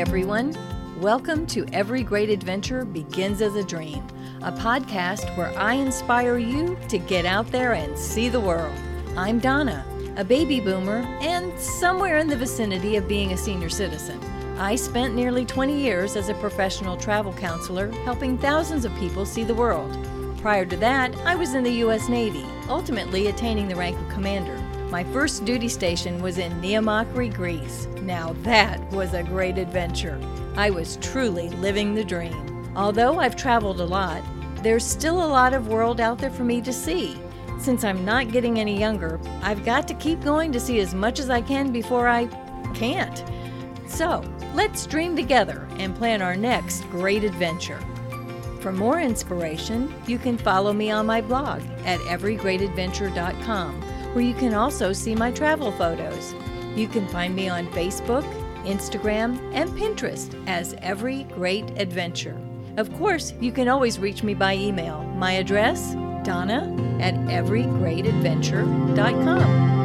everyone. Welcome to Every Great Adventure Begins as a Dream, a podcast where I inspire you to get out there and see the world. I'm Donna, a baby boomer and somewhere in the vicinity of being a senior citizen. I spent nearly 20 years as a professional travel counselor, helping thousands of people see the world. Prior to that, I was in the U.S. Navy, ultimately attaining the rank of commander. My first duty station was in Neomakri, Greece. Now that was a great adventure. I was truly living the dream. Although I've traveled a lot, there's still a lot of world out there for me to see. Since I'm not getting any younger, I've got to keep going to see as much as I can before I can't. So, let's dream together and plan our next great adventure. For more inspiration, you can follow me on my blog at everygreatadventure.com, where you can also see my travel photos. You can find me on Facebook, Instagram, and Pinterest as Every Great Adventure. Of course, you can always reach me by email. My address, donna@everygreatadventure.com.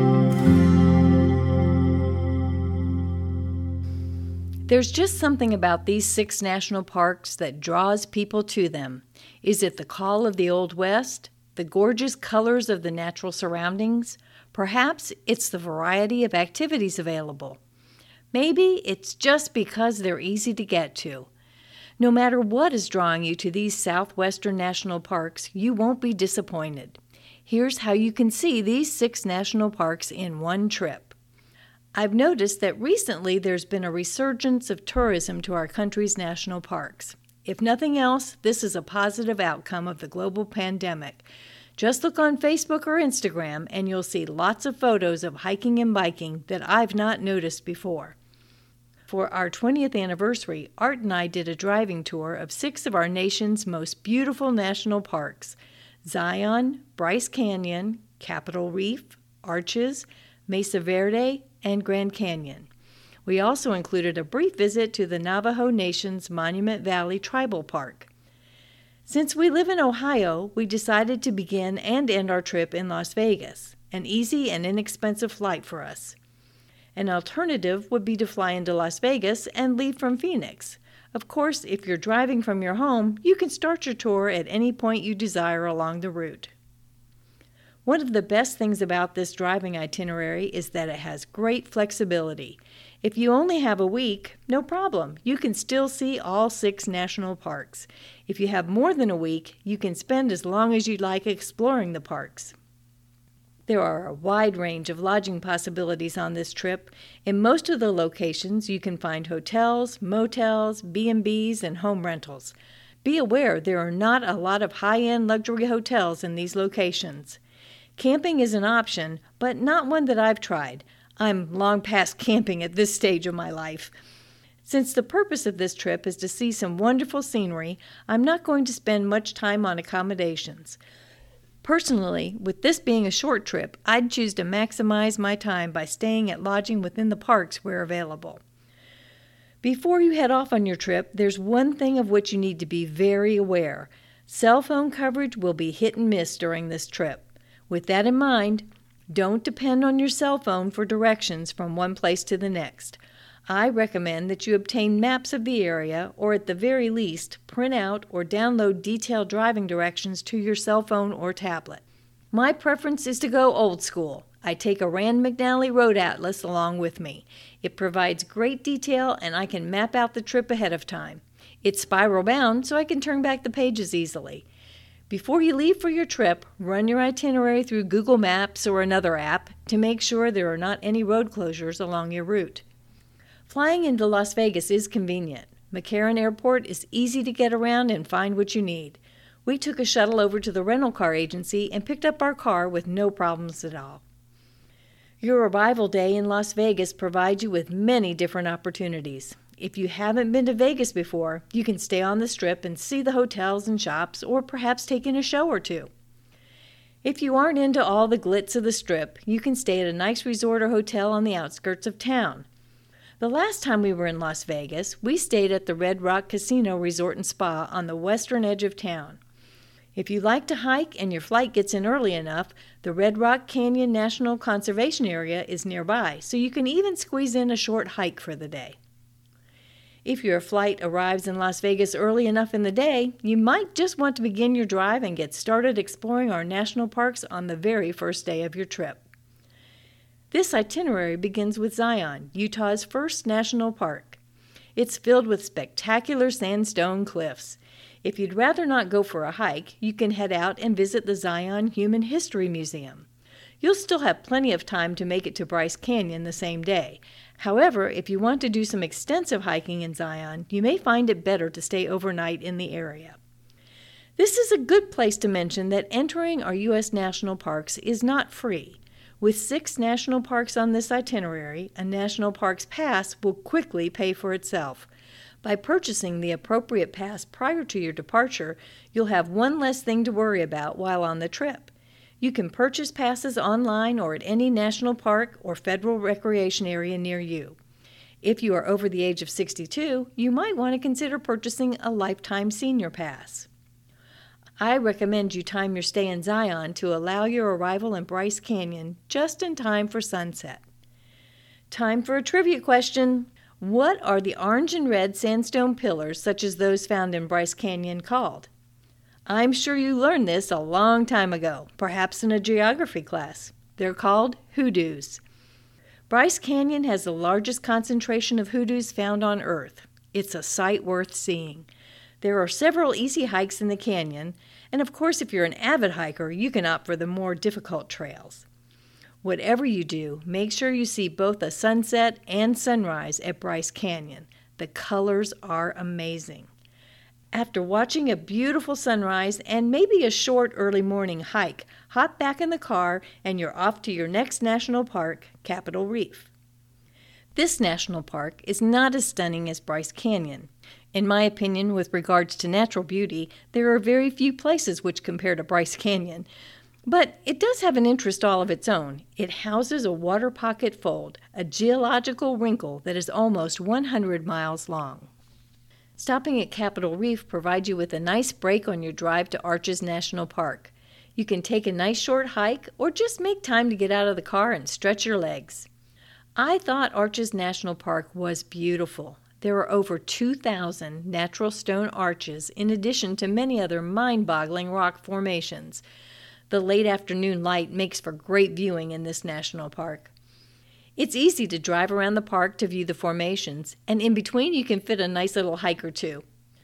There's just something about these 6 national parks that draws people to them. Is it the call of the Old West? The gorgeous colors of the natural surroundings? Perhaps it's the variety of activities available. Maybe it's just because they're easy to get to. No matter what is drawing you to these southwestern national parks, you won't be disappointed. Here's how you can see these 6 national parks in one trip. I've noticed that recently there's been a resurgence of tourism to our country's national parks. If nothing else, this is a positive outcome of the global pandemic. Just look on Facebook or Instagram and you'll see lots of photos of hiking and biking that I've not noticed before. For our 20th anniversary, Art and I did a driving tour of 6 of our nation's most beautiful national parks: Zion, Bryce Canyon, Capitol Reef, Arches, Mesa Verde, and Grand Canyon. We also included a brief visit to the Navajo Nation's Monument Valley Tribal Park. Since we live in Ohio, we decided to begin and end our trip in Las Vegas, an easy and inexpensive flight for us. An alternative would be to fly into Las Vegas and leave from Phoenix. Of course, if you're driving from your home, you can start your tour at any point you desire along the route. One of the best things about this driving itinerary is that it has great flexibility. If you only have a week, no problem. You can still see all 6 national parks. If you have more than a week, you can spend as long as you'd like exploring the parks. There are a wide range of lodging possibilities on this trip. In most of the locations, you can find hotels, motels, B&Bs, and home rentals. Be aware there are not a lot of high-end luxury hotels in these locations. Camping is an option, but not one that I've tried. I'm long past camping at this stage of my life. Since the purpose of this trip is to see some wonderful scenery, I'm not going to spend much time on accommodations. Personally, with this being a short trip, I'd choose to maximize my time by staying at lodging within the parks where available. Before you head off on your trip, there's one thing of which you need to be very aware. Cell phone coverage will be hit and miss during this trip. With that in mind, don't depend on your cell phone for directions from one place to the next. I recommend that you obtain maps of the area, or at the very least, print out or download detailed driving directions to your cell phone or tablet. My preference is to go old school. I take a Rand McNally Road Atlas along with me. It provides great detail and I can map out the trip ahead of time. It's spiral bound, so I can turn back the pages easily. Before you leave for your trip, run your itinerary through Google Maps or another app to make sure there are not any road closures along your route. Flying into Las Vegas is convenient. McCarran Airport is easy to get around and find what you need. We took a shuttle over to the rental car agency and picked up our car with no problems at all. Your arrival day in Las Vegas provides you with many different opportunities. If you haven't been to Vegas before, you can stay on the Strip and see the hotels and shops, or perhaps take in a show or two. If you aren't into all the glitz of the Strip, you can stay at a nice resort or hotel on the outskirts of town. The last time we were in Las Vegas, we stayed at the Red Rock Casino Resort and Spa on the western edge of town. If you like to hike and your flight gets in early enough, the Red Rock Canyon National Conservation Area is nearby, so you can even squeeze in a short hike for the day. If your flight arrives in Las Vegas early enough in the day, you might just want to begin your drive and get started exploring our national parks on the very first day of your trip. This itinerary begins with Zion, Utah's first national park. It's filled with spectacular sandstone cliffs. If you'd rather not go for a hike, you can head out and visit the Zion Human History Museum. You'll still have plenty of time to make it to Bryce Canyon the same day. However, if you want to do some extensive hiking in Zion, you may find it better to stay overnight in the area. This is a good place to mention that entering our U.S. national parks is not free. With 6 national parks on this itinerary, a National Parks Pass will quickly pay for itself. By purchasing the appropriate pass prior to your departure, you'll have one less thing to worry about while on the trip. You can purchase passes online or at any national park or federal recreation area near you. If you are over the age of 62, you might want to consider purchasing a lifetime senior pass. I recommend you time your stay in Zion to allow your arrival in Bryce Canyon just in time for sunset. Time for a trivia question. What are the orange and red sandstone pillars, such as those found in Bryce Canyon, called? I'm sure you learned this a long time ago, perhaps in a geography class. They're called hoodoos. Bryce Canyon has the largest concentration of hoodoos found on Earth. It's a sight worth seeing. There are several easy hikes in the canyon, and of course if you're an avid hiker, you can opt for the more difficult trails. Whatever you do, make sure you see both a sunset and sunrise at Bryce Canyon. The colors are amazing. After watching a beautiful sunrise and maybe a short early morning hike, hop back in the car and you're off to your next national park, Capitol Reef. This national park is not as stunning as Bryce Canyon. In my opinion, with regards to natural beauty, there are very few places which compare to Bryce Canyon. But it does have an interest all of its own. It houses a water pocket fold, a geological wrinkle that is almost 100 miles long. Stopping at Capitol Reef provides you with a nice break on your drive to Arches National Park. You can take a nice short hike or just make time to get out of the car and stretch your legs. I thought Arches National Park was beautiful. There are over 2,000 natural stone arches in addition to many other mind-boggling rock formations. The late afternoon light makes for great viewing in this national park. It's easy to drive around the park to view the formations, and in between you can fit a nice little hike or two.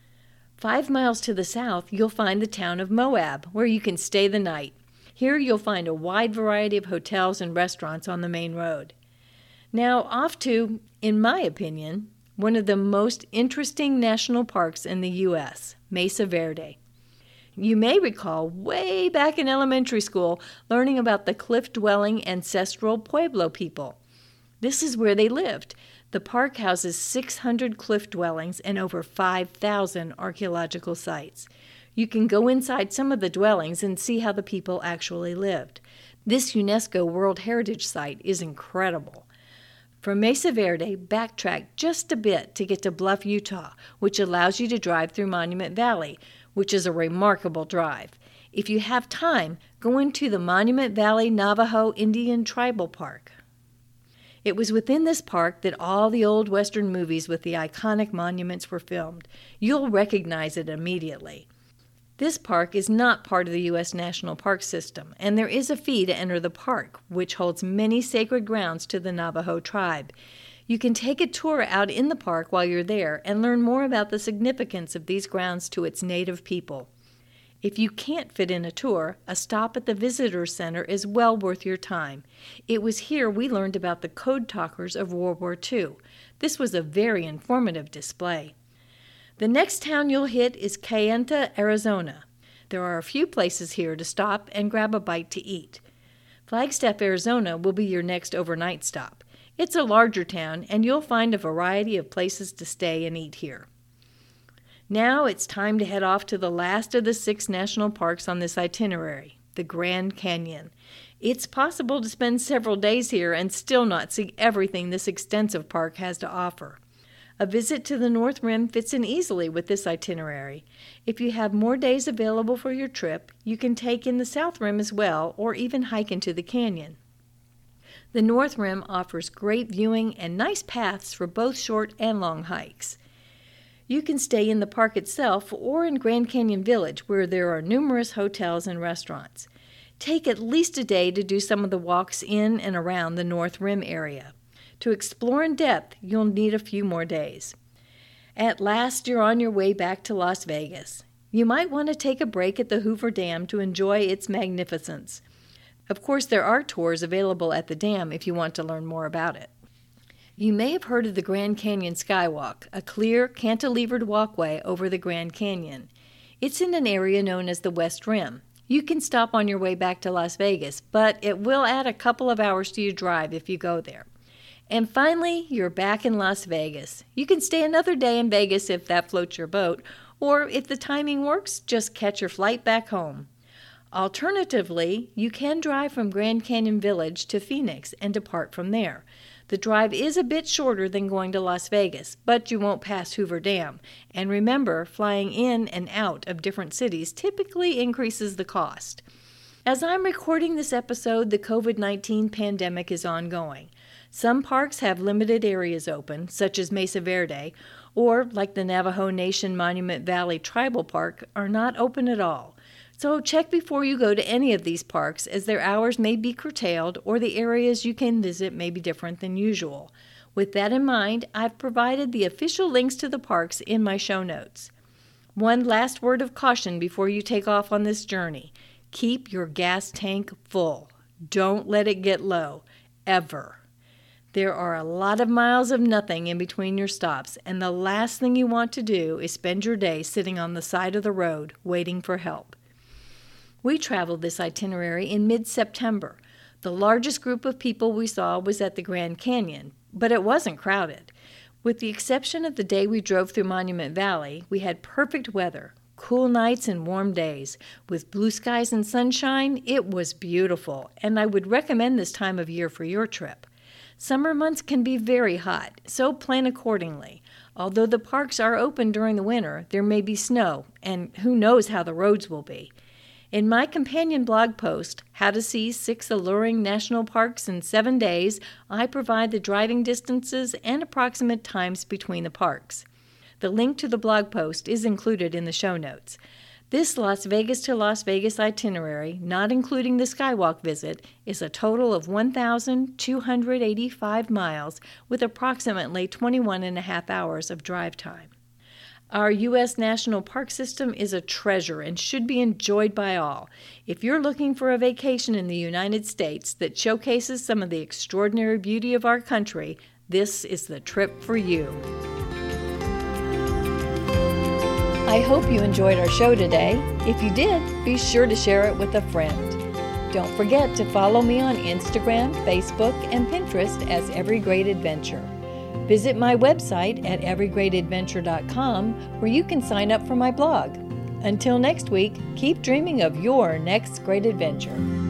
5 miles to the south, you'll find the town of Moab, where you can stay the night. Here you'll find a wide variety of hotels and restaurants on the main road. Now off to, in my opinion, one of the most interesting national parks in the U.S., Mesa Verde. You may recall way back in elementary school learning about the cliff-dwelling ancestral Pueblo people. This is where they lived. The park houses 600 cliff dwellings and over 5,000 archaeological sites. You can go inside some of the dwellings and see how the people actually lived. This UNESCO World Heritage Site is incredible. From Mesa Verde, backtrack just a bit to get to Bluff, Utah, which allows you to drive through Monument Valley, which is a remarkable drive. If you have time, go into the Monument Valley Navajo Indian Tribal Park. It was within this park that all the old Western movies with the iconic monuments were filmed. You'll recognize it immediately. This park is not part of the U.S. National Park System, and there is a fee to enter the park, which holds many sacred grounds to the Navajo tribe. You can take a tour out in the park while you're there and learn more about the significance of these grounds to its native people. If you can't fit in a tour, a stop at the Visitor Center is well worth your time. It was here we learned about the code talkers of World War II. This was a very informative display. The next town you'll hit is Kayenta, Arizona. There are a few places here to stop and grab a bite to eat. Flagstaff, Arizona will be your next overnight stop. It's a larger town, and you'll find a variety of places to stay and eat here. Now it's time to head off to the last of the 6 national parks on this itinerary, the Grand Canyon. It's possible to spend several days here and still not see everything this extensive park has to offer. A visit to the North Rim fits in easily with this itinerary. If you have more days available for your trip, you can take in the South Rim as well, or even hike into the canyon. The North Rim offers great viewing and nice paths for both short and long hikes. You can stay in the park itself or in Grand Canyon Village, where there are numerous hotels and restaurants. Take at least a day to do some of the walks in and around the North Rim area. To explore in depth, you'll need a few more days. At last, you're on your way back to Las Vegas. You might want to take a break at the Hoover Dam to enjoy its magnificence. Of course, there are tours available at the dam if you want to learn more about it. You may have heard of the Grand Canyon Skywalk, a clear, cantilevered walkway over the Grand Canyon. It's in an area known as the West Rim. You can stop on your way back to Las Vegas, but it will add a couple of hours to your drive if you go there. And finally, you're back in Las Vegas. You can stay another day in Vegas if that floats your boat, or if the timing works, just catch your flight back home. Alternatively, you can drive from Grand Canyon Village to Phoenix and depart from there. The drive is a bit shorter than going to Las Vegas, but you won't pass Hoover Dam. And remember, flying in and out of different cities typically increases the cost. As I'm recording this episode, the COVID-19 pandemic is ongoing. Some parks have limited areas open, such as Mesa Verde, or, like the Navajo Nation Monument Valley Tribal Park, are not open at all. So check before you go to any of these parks, as their hours may be curtailed or the areas you can visit may be different than usual. With that in mind, I've provided the official links to the parks in my show notes. One last word of caution before you take off on this journey. Keep your gas tank full. Don't let it get low, ever. There are a lot of miles of nothing in between your stops, and the last thing you want to do is spend your day sitting on the side of the road waiting for help. We traveled this itinerary in mid-September. The largest group of people we saw was at the Grand Canyon, but it wasn't crowded. With the exception of the day we drove through Monument Valley, we had perfect weather, cool nights and warm days. With blue skies and sunshine, it was beautiful, and I would recommend this time of year for your trip. Summer months can be very hot, so plan accordingly. Although the parks are open during the winter, there may be snow, and who knows how the roads will be. In my companion blog post, How to See 6 Alluring National Parks in 7 Days, I provide the driving distances and approximate times between the parks. The link to the blog post is included in the show notes. This Las Vegas to Las Vegas itinerary, not including the Skywalk visit, is a total of 1,285 miles with approximately 21 and a half hours of drive time. Our U.S. National Park System is a treasure and should be enjoyed by all. If you're looking for a vacation in the United States that showcases some of the extraordinary beauty of our country, this is the trip for you. I hope you enjoyed our show today. If you did, be sure to share it with a friend. Don't forget to follow me on Instagram, Facebook, and Pinterest as Every Great Adventure. Visit my website at everygreatadventure.com, where you can sign up for my blog. Until next week, keep dreaming of your next great adventure.